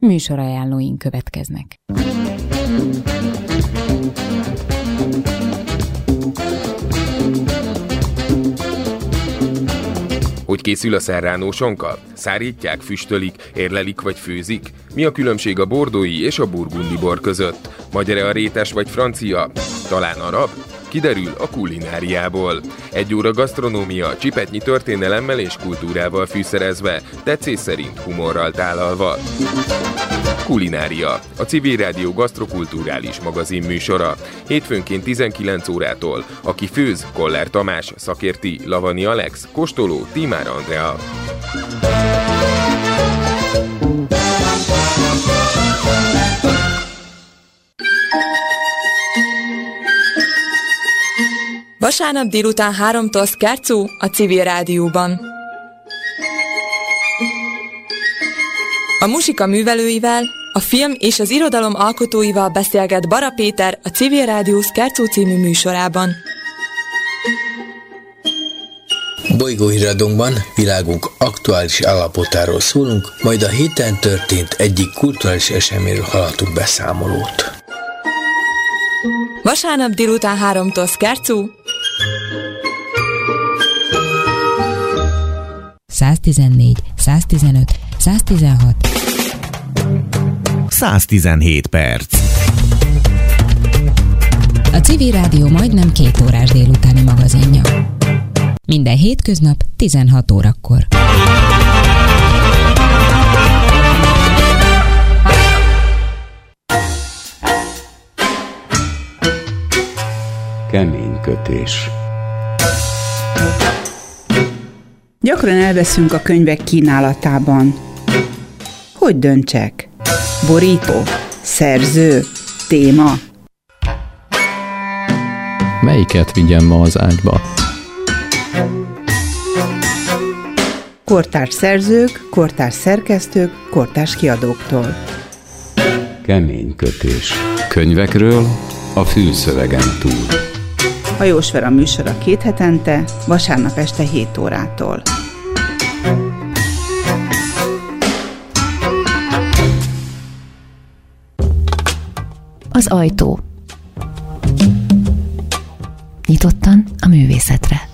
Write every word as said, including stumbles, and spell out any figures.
Műsorajánlóink következnek. Hogy készül a serrano sonka? Szárítják, füstölik, érlelik vagy főzik? Mi a különbség a bordói és a burgundi bor között? Magyar-e a rétes vagy francia? Talán arab? Kiderül a kulináriából. Egy óra gasztronómia, csipetnyi történelemmel és kultúrával fűszerezve, tetszés szerint humorral tálalva. Kulinária, a Civil Rádió gasztrokulturális magazin műsora. Hétfőnként tizenkilenc órától. Aki főz, Koller Tamás, szakérti, Lavani Alex, kóstoló, Tímár Andrea. Vasárnap délután háromtól Szkárcú a Civil Rádióban. A muzsika művelőivel, a film és az irodalom alkotóival beszélget Bara Péter a Civil Rádió Szkárcú című műsorában. Bolygóhíradónkban világunk aktuális állapotáról szólunk, majd a héten történt egyik kulturális eseményről hallhatunk beszámolót. Vasárnap délután háromtól Szkárcú. száztizennégy, száztizenöt, száztizenhat. száztizenhét perc. A Civil Rádió majdnem két órás délutáni magazinja. Minden hétköznap tizenhat órakor. Kemény kötés. Gyakran elveszünk a könyvek kínálatában. Hogy döntsek? Borító? Szerző? Téma? Melyiket vigyem ma az ágyba? Kortárs szerzők, kortárs szerkesztők, kortárs kiadóktól. Kemény kötés. Könyvekről a fülszövegen túl. Hajós Vera műsora két hetente, vasárnap este hét órától. Az ajtó. Nyitottan a művészetre.